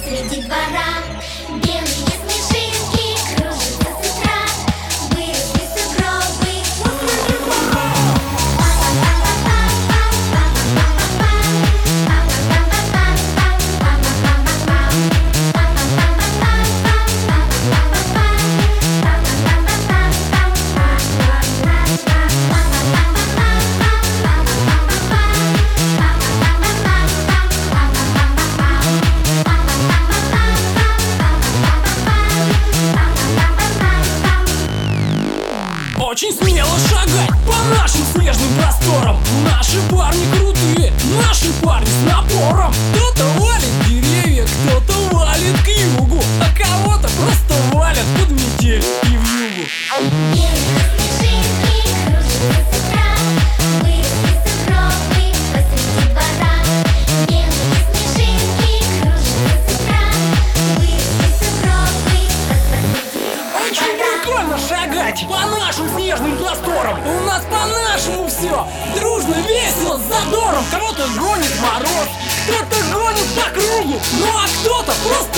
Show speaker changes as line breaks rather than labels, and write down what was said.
посреди двора. Белые снежинки кружатся с утра, выросли сугробы.
Очень смело шагать по нашим снежным просторам. Наши парни крутые, наши парни с напором. Кто-то валит деревья, кто-то валит к югу, а кого-то просто валят под метель и в югу.
Белые снежинки кружатся с утра, выросли сугробы посреди двора. Белые снежинки кружатся с утра, выросли сугробы посреди
Очень
двора.
прикольно шагать по нашим снежным просторам. У нас по-нашему все дружно, весело, с задором. Кого-то гонит мороз, кто-то гонит по кругу, ну а кто-то просто